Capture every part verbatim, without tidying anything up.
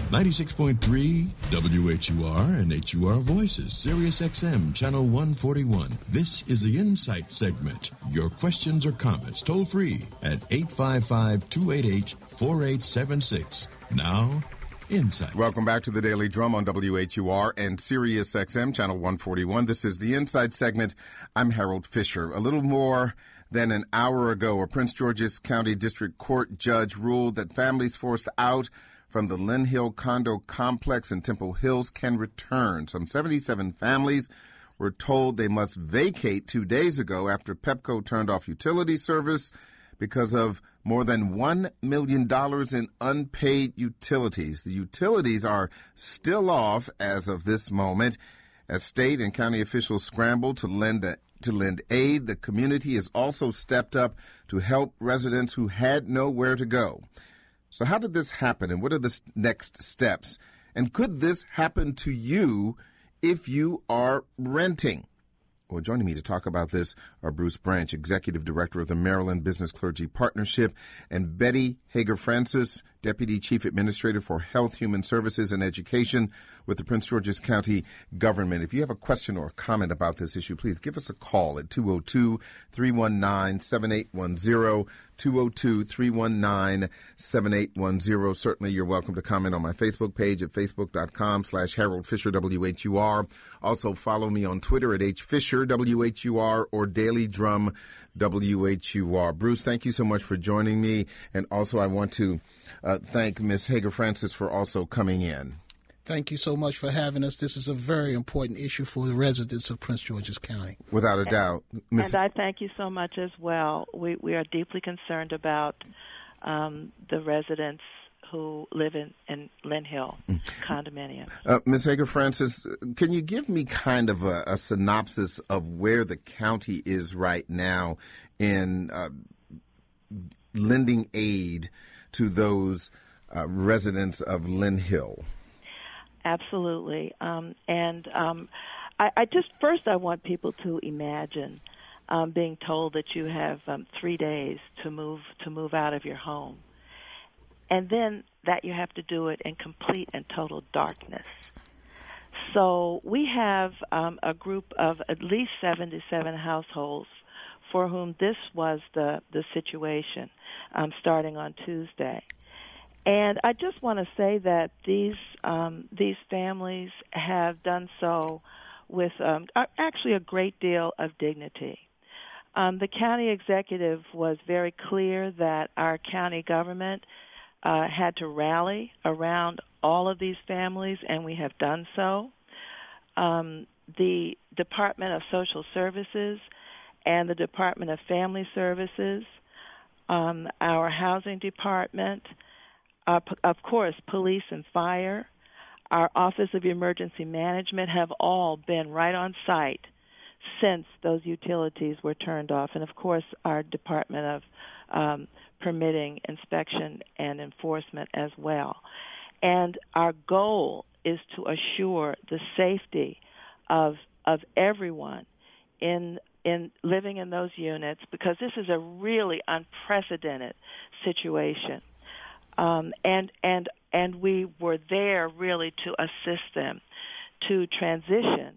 ninety-six point three W H U R and H U R Voices, Sirius X M, Channel one forty-one. This is the Insight segment. Your questions or comments toll free at eight five five, two eight eight, four eight seven six. Now, Insight. Welcome back to the Daily Drum on W H U R and Sirius X M, Channel one forty-one. This is the Insight segment. I'm Harold Fisher. A little more than an hour ago, a Prince George's County District Court judge ruled that families forced out from the Lynn Hill condo complex in Temple Hills can return. Some seventy-seven families were told they must vacate two days ago after Pepco turned off utility service because of more than one million dollars in unpaid utilities. The utilities are still off as of this moment. As state and county officials scramble to lend a, to lend aid, the community has also stepped up to help residents who had nowhere to go. So how did this happen, and what are the next steps? And could this happen to you if you are renting? Well, joining me to talk about this are Bruce Branch, Executive Director of the Maryland Business Clergy Partnership, and Betty Hager-Francis, Deputy Chief Administrator for Health, Human Services, and Education with the Prince George's County Government. If you have a question or a comment about this issue, please give us a call at two oh two, three one nine, seven eight one zero, two oh two, three one nine, seven eight one zero. Certainly, you're welcome to comment on my Facebook page at facebook.com slash Harold Fisher, W H U R. Also, follow me on Twitter at H Fisher, W H U R, or Daily Drum, W H U R. Bruce, thank you so much for joining me. And also, I want to uh, thank Miz Hager-Francis for also coming in. Thank you so much for having us. This is a very important issue for the residents of Prince George's County. Without a doubt. Miz And I thank you so much as well. We, we are deeply concerned about um, the residents who live in, in Lynn Hill condominium. Uh, Miz Hager-Francis, can you give me kind of a, a synopsis of where the county is right now in uh, lending aid to those uh, residents of Lynn Hill? Absolutely. Um, and um, I, I just, first I want people to imagine um, being told that you have um, three days to move to move out of your home. And then that you have to do it in complete and total darkness. So we have um, a group of at least seventy-seven households for whom this was the, the situation um, starting on Tuesday. And I just want to say that these um, these families have done so with um, actually a great deal of dignity. Um, the county executive was very clear that our county government uh, had to rally around all of these families, and we have done so. Um, the Department of Social Services and the Department of Family Services, um, our housing department, uh, p- of course, police and fire, our Office of Emergency Management have all been right on site since those utilities were turned off. And, of course, our Department of um, Permitting, Inspection, and Enforcement as well. And our goal is to assure the safety of of everyone in in living in those units, because this is a really unprecedented situation. Um, and and and we were there really to assist them to transition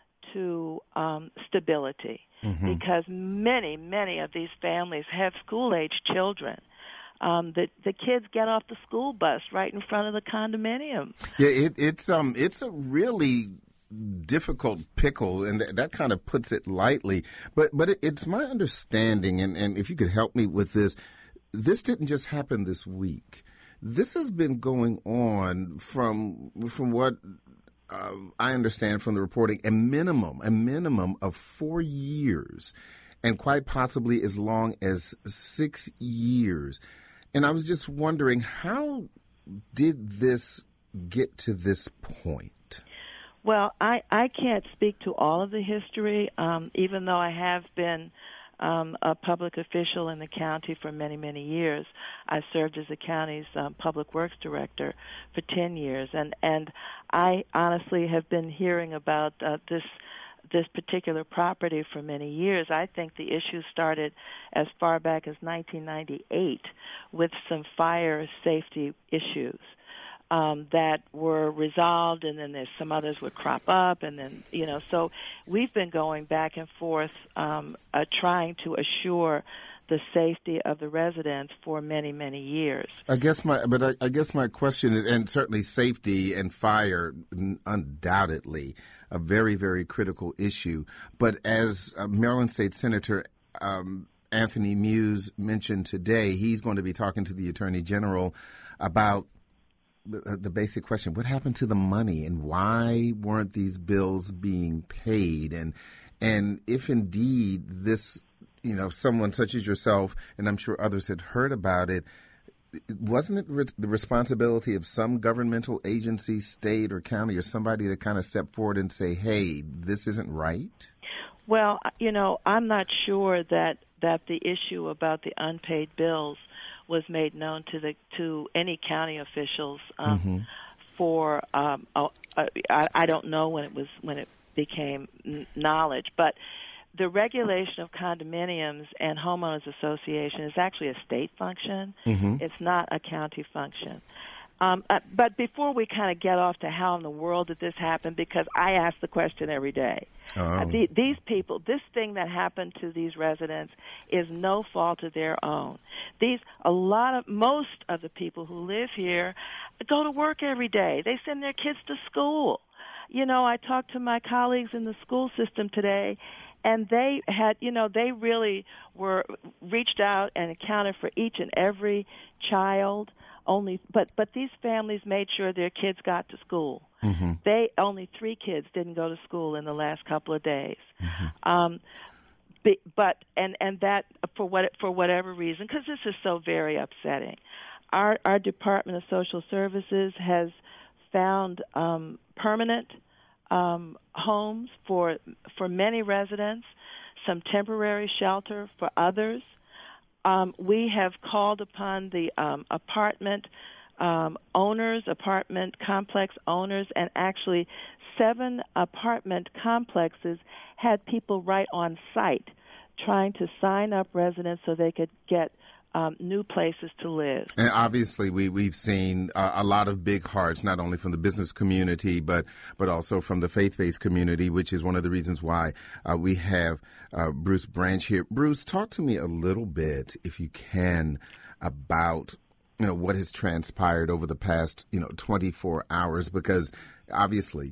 to um, stability, mm-hmm. because many, many of these families have school-age children. Um, the the kids get off the school bus right in front of the condominium. Yeah, it, it's um it's a really difficult pickle, and th- that kind of puts it lightly. But but it, it's my understanding, and, and if you could help me with this, this didn't just happen this week. This has been going on from from what uh, I understand from the reporting, a minimum a minimum of four years, and quite possibly as long as six years. And I was just wondering, how did this get to this point? Well, I, I can't speak to all of the history, um, even though I have been um, a public official in the county for many, many years. I served as the county's um, public works director for ten years, and, and I honestly have been hearing about uh, this this particular property for many years. I think the issue started as far back as nineteen ninety-eight with some fire safety issues. um, that were resolved, and then there's some others would crop up, and then, you know, so we've been going back and forth um, uh, trying to assure the safety of the residents for many, many years. I guess my, but I, I guess my question is, and certainly safety and fire, undoubtedly a very, very critical issue. But as uh, Maryland State Senator um, Anthony Muse mentioned today, he's going to be talking to the Attorney General about the, the basic question: what happened to the money, and why weren't these bills being paid? And and if indeed this, you know, someone such as yourself, and I'm sure others had heard about it, wasn't it re- the responsibility of some governmental agency, state or county or somebody to kind of step forward and say, hey, this isn't right? Well, you know, I'm not sure that, that the issue about the unpaid bills was made known to the to any county officials um, mm-hmm. for um, oh, uh, I, I don't know when it was when it became n- knowledge, but the regulation of condominiums and homeowners association is actually a state function. Mm-hmm. It's not a county function. Um, uh, but before we kind of get off to how in the world did this happen, because I ask the question every day. Oh. Uh, the, these people, this thing that happened to these residents is no fault of their own. These, a lot of, most of the people who live here go to work every day. They send their kids to school. You know, I talked to my colleagues in the school system today, and they had, you know, they really were reached out and accounted for each and every child. Only, but but these families made sure their kids got to school. Mm-hmm. They only three kids didn't go to school in the last couple of days. Mm-hmm. Um, but and and that for what for whatever reason, because this is so very upsetting. Our our Department of Social Services has found um, permanent um, homes for for many residents, some temporary shelter for others. Um, we have called upon the um, apartment um, owners, apartment complex owners, and actually seven apartment complexes had people right on site trying to sign up residents so they could get Um, new places to live. And obviously, we, we've seen uh, a lot of big hearts, not only from the business community, but but also from the faith-based community, which is one of the reasons why uh, we have uh, Bruce Branch here. Bruce, talk to me a little bit, if you can, about you know what has transpired over the past you know twenty-four hours, because obviously,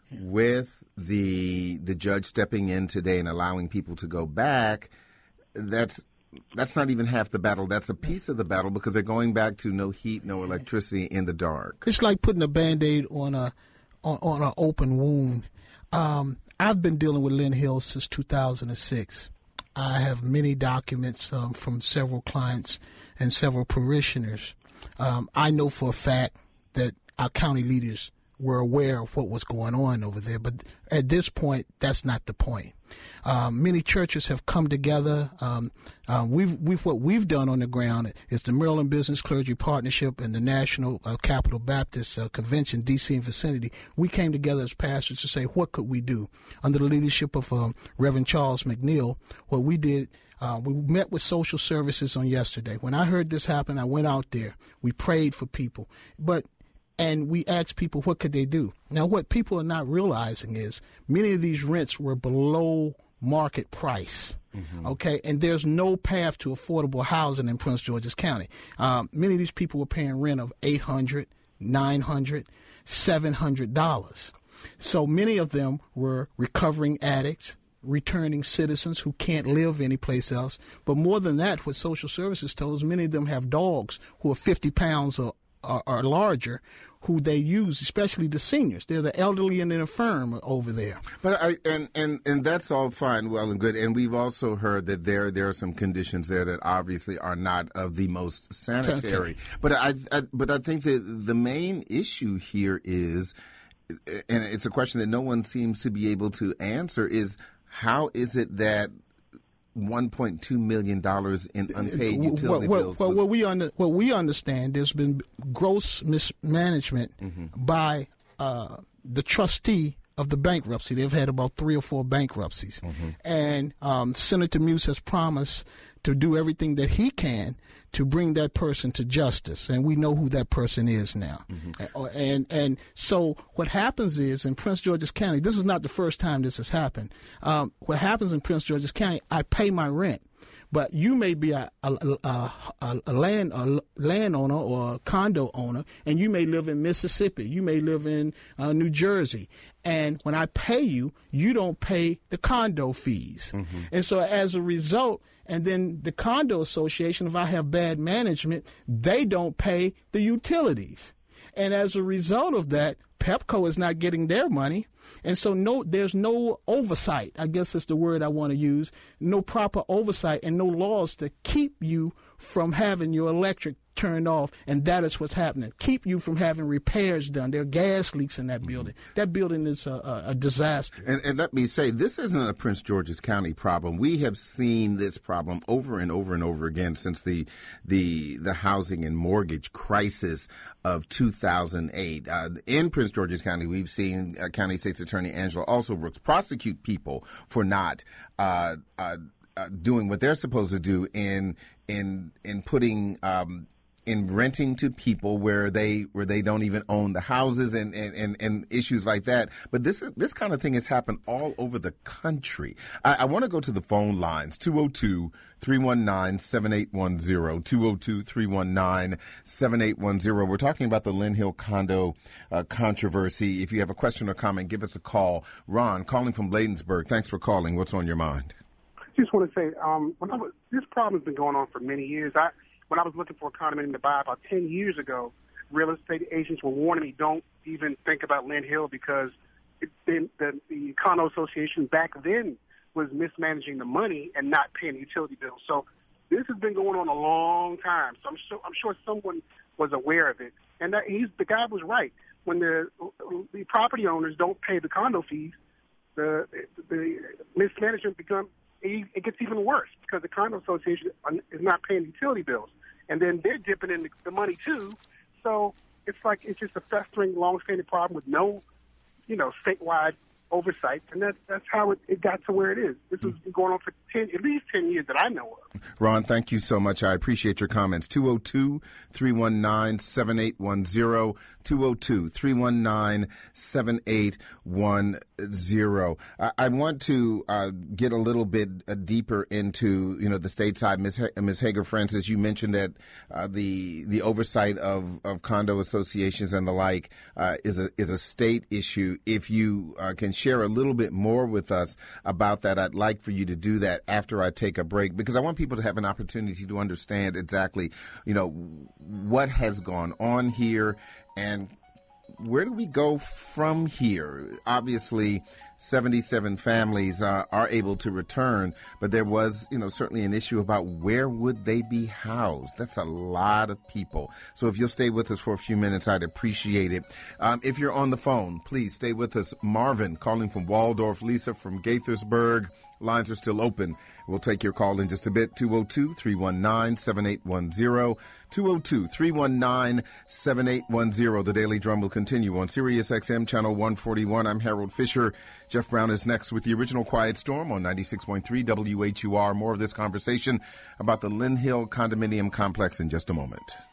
with the the judge stepping in today and allowing people to go back, that's That's not even half the battle. That's a piece of the battle, because they're going back to no heat, no electricity, in the dark. It's like putting a Band-Aid on a on, on an open wound. Um, I've been dealing with Lynn Hill since two thousand six. I have many documents um, from several clients and several parishioners. Um, I know for a fact that our county leaders were aware of what was going on over there, but at this point, that's not the point. Um, many churches have come together. Um, uh, we've, we've, what we've done on the ground is the Maryland Business Clergy Partnership and the National uh, Capital Baptist uh, Convention, D C and vicinity. We came together as pastors to say, what could we do? Under the leadership of um, Reverend Charles McNeil, what we did, uh, we met with social services on yesterday. When I heard this happen, I went out there. We prayed for people. But And we asked people, what could they do? Now, what people are not realizing is many of these rents were below market price, mm-hmm. okay? And there's no path to affordable housing in Prince George's County. Um, many of these people were paying rent of eight hundred dollars, nine hundred dollars, seven hundred dollars. So many of them were recovering addicts, returning citizens who can't live anyplace else. But more than that, what social services told us, many of them have dogs who are fifty pounds or, or, or larger, who they use, especially the seniors. They're the elderly and the infirm over there. But I, and, and, and that's all fine, well and good. And we've also heard that there there are some conditions there that obviously are not of the most sanitary. sanitary. But I, I but I think that the main issue here is, and it's a question that no one seems to be able to answer, is how is it that one point two million dollars in unpaid utility well, bills. Well, well, what we under, what we understand, there's been gross mismanagement mm-hmm. by uh, the trustee of the bankruptcy. They've had about three or four bankruptcies. Mm-hmm. And um, Senator Muse has promised to do everything that he can to bring that person to justice, and we know who that person is now. Mm-hmm. And, and and so what happens is in Prince George's County, this is not the first time this has happened. Um, what happens in Prince George's County, I pay my rent. But you may be a, a, a, a, a land a landowner or a condo owner, and you may live in Mississippi. You may live in uh, New Jersey. And when I pay you, you don't pay the condo fees. Mm-hmm. And so as a result, and then the condo association, if I have bad management, they don't pay the utilities. And as a result of that, Pepco is not getting their money. And so no, there's no oversight, I guess is the word I want to use, no proper oversight and no laws to keep you from having your electric turned off, and that is what's happening. Keep you from having repairs done. There are gas leaks in that mm-hmm. building. That building is a, a, a disaster. And, and let me say, this isn't a Prince George's County problem. We have seen this problem over and over and over again since the the the housing and mortgage crisis of two thousand eight. Uh, in Prince George's County, we've seen uh, County State's Attorney Angela Alsobrooks prosecute people for not uh, uh, uh, doing what they're supposed to do in in in putting um, in renting to people where they where they don't even own the houses and, and, and, and issues like that. But this is, this kind of thing has happened all over the country. I, I want to go to the phone lines, two oh two, three one nine, seven eight one zero, two oh two, three one nine, seven eight one zero. We're talking about the Lynn Hill condo uh, controversy. If you have a question or comment, give us a call. Ron, calling from Bladensburg. Thanks for calling. What's on your mind? I just want to say, um, when I was, this problem has been going on for many years. I When I was looking for a condominium to buy about ten years ago, real estate agents were warning me, don't even think about Lynn Hill because it, the, the, the condo association back then was mismanaging the money and not paying the utility bills. So this has been going on a long time. So I'm sure, I'm sure someone was aware of it. And that he's, the guy was right. When the, the property owners don't pay the condo fees, the, the mismanagement becomes, it gets even worse because the condo association is not paying utility bills. And then they're dipping in the money, too. So it's like it's just a festering, long-standing problem with no, you know, statewide oversight. And that, that's how it, it got to where it is. This has been going on for ten, at least ten years that I know of. Ron, thank you so much. I appreciate your comments. two oh two, three one nine, seven eight one zero, two oh two, three one nine, seven eight one zero. I, I want to uh, get a little bit uh, deeper into, you know, the stateside. Miz H- Miz Hager Francis, you mentioned that uh, the the oversight of, of condo associations and the like uh, is a is a state issue. If you uh, can share a little bit more with us about that, I'd like for you to do that after I take a break, because I want people to have an opportunity to understand exactly, you know, what has gone on here and where do we go from here? Obviously, seventy-seven families uh, are able to return, but there was, you know, certainly an issue about where would they be housed. That's a lot of people. So if you'll stay with us for a few minutes, I'd appreciate it. Um, if you're on the phone, please stay with us. Marvin calling from Waldorf, Lisa from Gaithersburg. Lines are still open. We'll take your call in just a bit. two oh two, three one nine, seven eight one zero. two oh two, three one nine, seven eight one zero. The Daily Drum will continue on Sirius X M Channel one forty-one. I'm Harold Fisher. Jeff Brown is next with the original Quiet Storm on ninety-six point three W H U R. More of this conversation about the Lynn Hill condominium complex in just a moment.